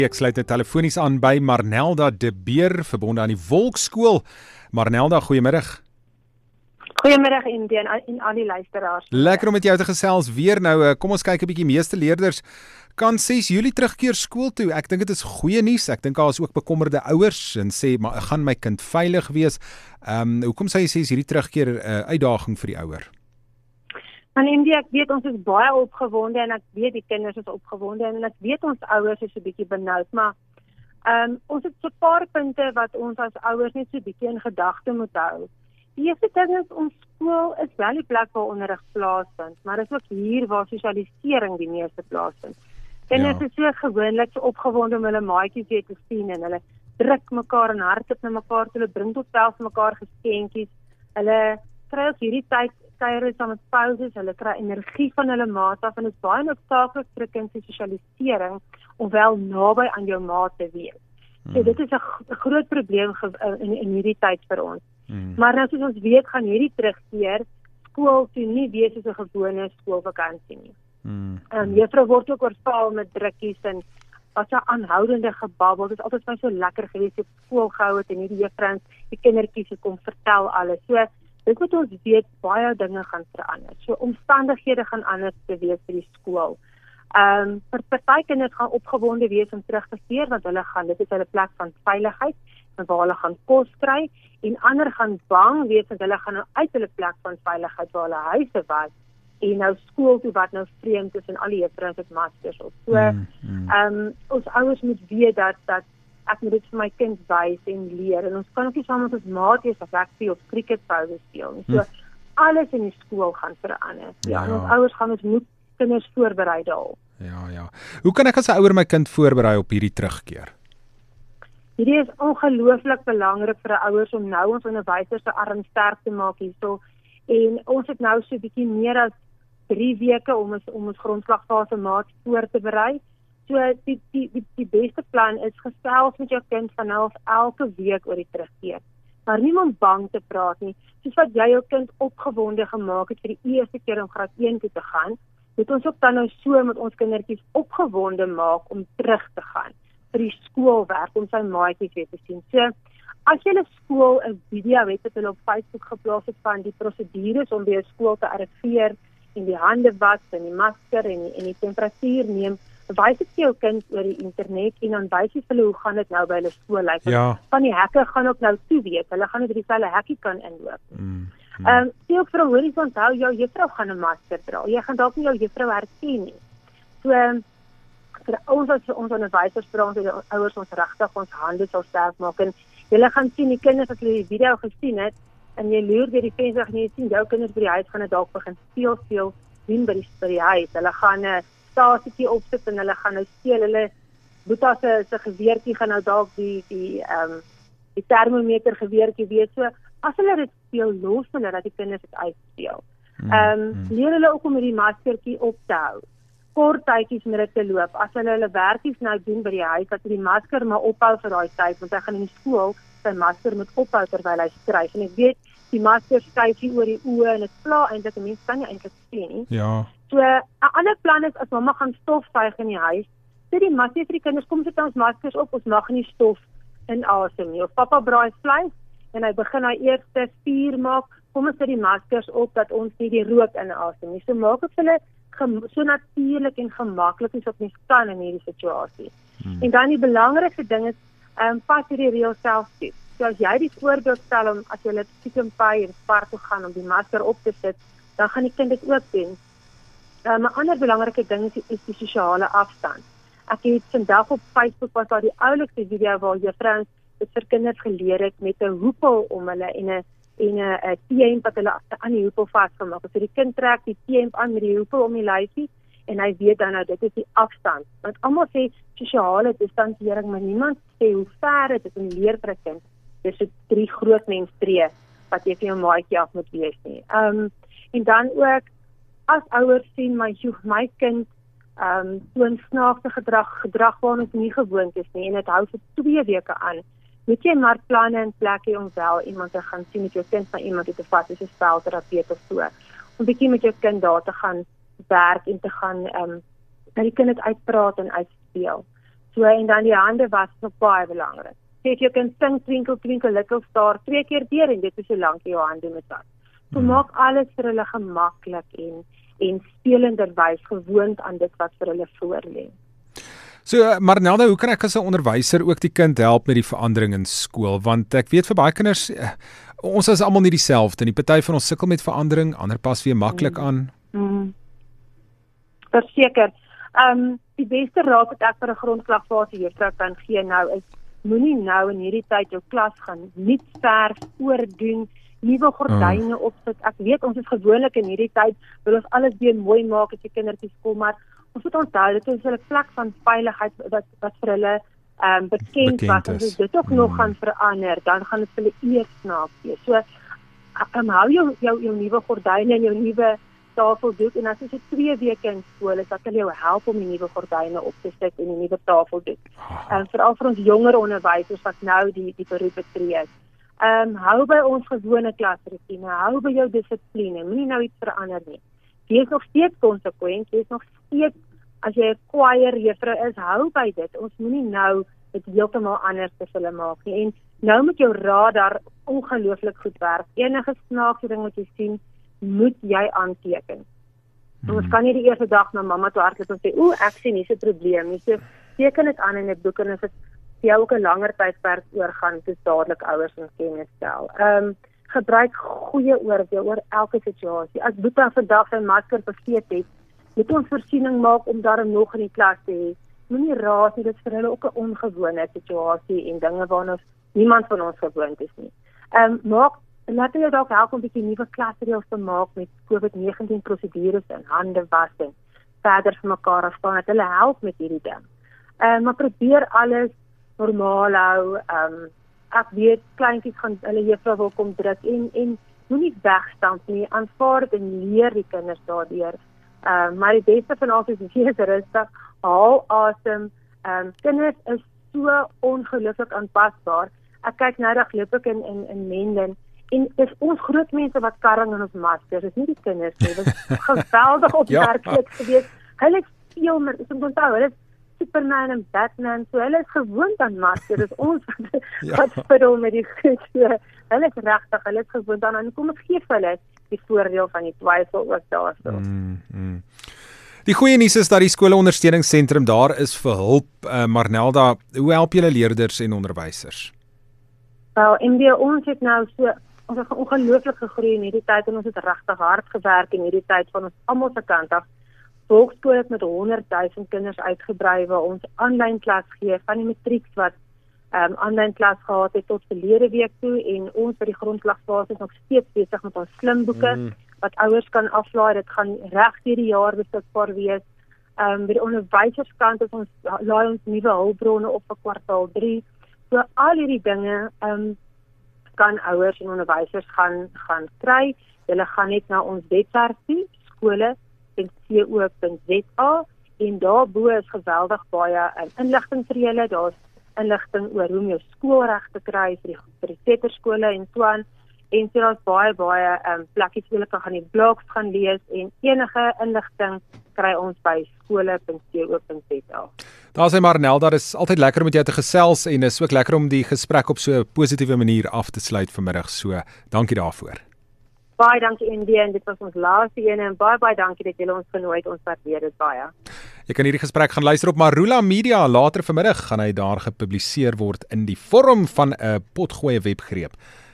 Ek sluit dit telefonies aan by Marnelda de Beer, verbonde aan die Volksskool. Marnelda, goeiemiddag. Goeiemiddag Indien en al die luisteraars. Lekker om met jou te gesels weer nou. Kom ons kyk 'n bietjie. Meeste leerders kan 6 Julie terugkeer skool toe. Ek dink dit is goeie nuus. Ek dink daar is ook bekommerde ouers en sê, maar gaan my kind veilig wees? Hoekom sê jy 6 Julie terugkeer uitdaging vir die ouer? En Indie, ek weet ons is baie opgewonde en ek weet die kinders is opgewonde en ek weet ons ouers is 'n bietjie benoud, maar ons het so 'n paar punte wat ons as ouers net so 'n bietjie in gedagte moet hou. Die eerste ding is, ons skool is wel die plek waar onderrig plaasvind, maar dit is ook hier waar sosialisering die meeste plaasvind. Kinders is so gewoonlik so opgewonde om hulle maatjies weer te sien en hulle druk mekaar en hardloop na mekaar, hulle bring tot selfs mekaar geskenkies. Hulle kry ook hierdie tyd kuiere saam met pauses, hulle kry energie van hulle maat af en dit is baie noodsaaklik vir 'n kind se sosialisering om wel naby aan jou maat te wees. So dit is 'n groot probleem in hierdie tyd vir ons. Maar nou soos ons weet, gaan hierdie terugkeer skool toe nie wees soos 'n gewone skoolvakansie nie. Juffrou word ook oorval met drukkies en was 'n aanhoudende gebabbel. Dit is altyd vir my so lekker geweest op skool gehou het en hierdie juffrouens, die kindertjies kom vertel alles. So dit moet ons weet, baie dinge gaan verander. So omstandighede gaan anders te wees vir die skool. Vir party kinders gaan opgewonde wees om terug te keer, want dit is hulle plek van veiligheid, en waar hulle gaan kos kry, en ander gaan bang wees, want hulle gaan nou uit hulle plek van veiligheid waar hulle huise was, en nou skool toe wat nou vreemd is, en al die juffrouens het maskers op. So, ons ouers moet weet dat ek moet dit vir my kind wys en leer, en ons kan ook nie saam met ons maat wees of rugby of cricketpause speel. So, alles in die skool gaan verander. En ons ouers gaan ons moet kinders voorberei daarop. Ja. Hoe kan ek as 'n ouer my kind voorberei op hierdie terugkeer? Hierdie is ongelooflik belangrik vir ouers om nou ons onderwysers se arm sterk te maak hierso. En ons het nou so 'n bietjie meer as 3 weke om ons grondslagfase maat voor te berei. So die beste plan is gesels met jou kind vanaf elke week oor die terugkeer. Maar nie om bang te praat nie. Soos wat jy jou kind opgewonde gemaak het vir die eerste keer om graad 1 toe te gaan, moet ons ook dan nou so met ons kindertjies opgewonde maak om terug te gaan vir die skoolwerk, om sy maatjies weer te sien. So, as julle skool 'n video het wat hulle op Facebook geplaas het van die prosedures om by 'n skool te arriveer en die hande was en die masker en die temperatuur neem, wys dit vir jou kind oor die internet en dan wys jy vir hulle hoe gaan dit nou by hulle skool lyk. Van die hekke gaan ook nou toe weet. Hulle gaan net dieselfde hekkie kan inloop. Sê ook vir 'n horizon onthou, jou juffrou gaan 'n masker dra. Jy gaan dalk nie jou juffrou herken nie. So vir ons as ons onderwysers vra ons die ouers ons regtig ons hande sal sterk maak en julle gaan sien die kinders as hulle die video gesien het en jy loer deur die venster en jy sien jou kinders by die huis gaan dit dalk begin speel doen by die huis. Hulle gaan 'n stasietjie opsit en hulle gaan nou speel. Hulle Boeta se geweertjie gaan nou dalk die termometer geweertjie wees. So as hulle dit speel, los hulle dat die kinders dit uitspeel. Leer hulle ook om met die maskertjie op te hou. Kort tydjies met dit te loop. As hulle werkies nou doen by die huis, dat hulle die masker maar ophou vir daai tyd, want hy gaan in die skool sy masker moet ophou terwyl hy skryf. En ek weet, die masker skuif hier oor die oë en dit pla eintlik, 'n mens kan nie eintlik sien nie. So, 'n ander plan is as mamma gaan stofsuig in die huis, sê die massie vir die kinders, kom sit ons maskers op, ons mag nie stof inasem nie. Of pappa braai vleis en hy begin hy eerste vuur maak, kom ons sit die maskers op dat ons nie die rook inasem nie. So maak dit vir hulle so natuurlik en gemaklik as wat mens kan in hierdie situasie. En dan die belangrikste ding is, pas hierdie reël self toe. So as jy die voorbeeld stel om as jy Pick n Pay en Spar toe gaan om die masker op te sit, dan gaan die kind dit ook doen. 'n ander belangrike ding is die sosiale afstand. Ek het vandag op Facebook was daar die oulikste video waar juffrouens dit vir kinders geleer het met 'n hoepel om hulle en 'n T-hemp wat hulle aan die hoepel vasgemaak het. So die kind trek die T-hemp aan met die hoepel om die lyfie en hy weet dan nou dit is die afstand. Want almal sê sosiale distansiering, maar niemand sê hoe ver dit is om leer vir 'n kind. Dis so 3 groot menstree wat jy vir jou maatjie af moet wees nie. En dan ook as ouers sien my kind toon snaakse gedrag waar ons nie gewoond is nie en dit hou vir 2 weke aan. Moet jy maar planne in plek hê om wel iemand te gaan sien met jou kind na iemand toe te vat, soos 'n spelterapeut of so. Om bietjie met jou kind daar te gaan werk en te gaan dat die kind dit uitpraat en uitspeel. So en dan die hande was nog baie belangrik. Sê jy kan sing Twinkle Twinkle Little Star 2 keer deur en dit is so lank jou hande moet was. So maak alles vir hulle gemaklik en spelenderwys gewoond aan dit wat vir hulle voorlê. So, Marnelda, hoe kan ek as 'n onderwyser ook die kind help met die verandering in skool? Want ek weet vir baie kinders, ons is almal nie dieselfde nie. Party van ons sukkel met verandering, ander pas weer maklik aan. Verseker. Die beste raad wat ek vir 'n grondslagfase juffrou kan gee nou is, moenie nou in hierdie tyd jou klas gaan nuut verf, oordoen, nuwe gordyne opsit. Ek weet ons is gewoonlik in hierdie tyd wil ons alles weer mooi maak as die kindertjies kom, maar ons moet onthou dit is 'n plek van veiligheid wat vir hulle bekend was. En as dit ook nog gaan verander, dan gaan dit vir hulle eers snaaks wees. So hou jou nuwe gordyne en jou nuwe tafeldoek en as jy 2 weke in skool is, dat hulle jou help om die nuwe gordyne op te sit en die nuwe tafeldoek. Veral vir ons jonger onderwysers wat nou die beroep betree. Hou by ons gewone klasroetine, hou by jou dissipline, moenie nou iets verander nie. Wees nog steeds konsekwent, wees nog steeds, as jy 'n choir juffrou is, hou by dit. Ons moenie nou dit heeltemal anders te hulle maak nie. En nou met jou radar ongelooflik goed werk. Enige snaakse ding wat jy sien, moet jy aanteken. Ons kan nie die eerste dag na mamma toe hardloop en sê, ek sien hier's 'n probleem nie. So teken dit aan in 'n boek en as dit jou ook 'n langer tydperk oorgaan, dis dadelik ouers in kennis stel. Gebruik goeie oordeel oor elke situasie. As Boeta vandag sy masker vergeet het, moet ons voorsiening maak om daarom nog in die klas te hê. Moenie raas nie, dit is vir hulle ook 'n ongewone situasie en dinge waarna niemand van ons gewoond is nie. Laat hulle dalk help om 'n bietjie nuwe klasreëls te maak met COVID-19 prosedures en hande was en verder vir mekaar afstaan, dat hulle help met hierdie ding. Maar probeer alles normaal hou. Ek weet kleintjies gaan hulle juffrou wil kom druk en moenie wegstamp nie, aanvaar dit en leer die kinders daardeur. Maar die beste van alles is wees rustig, haal asem. Kinders is so ongelooflik aanpasbaar. Ek kyk nou dag loop ek in Menden en dis ons groot mense wat karring in ons maskers, dis nie die kinders nie. Dit is geweldig opmerklik geweest. Hulle is veel meer, ek moet onthou, hulle is Superman en Batman, so hulle is gewoond aan maskers, dis ons wat speel met die goed, so hulle is regtig, hulle is gewoond aan, en kom ons gee vir hulle die voordeel van die twyfel ook daarso. Die goeie nuus is dat die skoolondersteuningssentrum daar is vir hulp. Marnelda, hoe help julle leerders en onderwysers? Wel, ons het nou ons het ongelooflik gegroei in hierdie tyd en ons het regtig hard gewerk in hierdie tyd van ons almal se kant af. Volksskool het met 100,000 kinders uitgebrei waar ons aanlyn klas gee van die matrieks wat aanlyn klas gehad het tot verlede week toe en ons by die grondslagfase is nog steeds besig met ons slimboeke wat ouers kan aflaai. Dit gaan reg deur die jaar beskikbaar wees. By die onderwyserskant is laai ons nuwe hulpbronne op vir kwartaal 3. So al hierdie dinge kan ouers en onderwysers gaan kry. Hulle gaan net na ons webwerf toe, skole.co.za en daarbo is geweldig baie inligting vir julle. Daar's inligting oor hoe om jou skoolreg te kry vir die kleuterskole en so aan. En so daar's baie plekkies waar hulle kan die blogs gaan lees en enige inligting kry ons by skole.co.za. Daar sê Marnelda, dit is altyd lekker om met jou te gesels en is ook lekker om die gesprek op so 'n positiewe manier af te sluit vanmiddag. So, dankie daarvoor. Baie dankie Indie en dit was ons laaste een en baie dankie dat julle ons genooi het. Ons waardeer dit baie. Jy kan hierdie gesprek gaan luister op Marula Media. Later vanmiddag gaan hy daar gepubliseer word in die vorm van 'n potgoeie webgreep.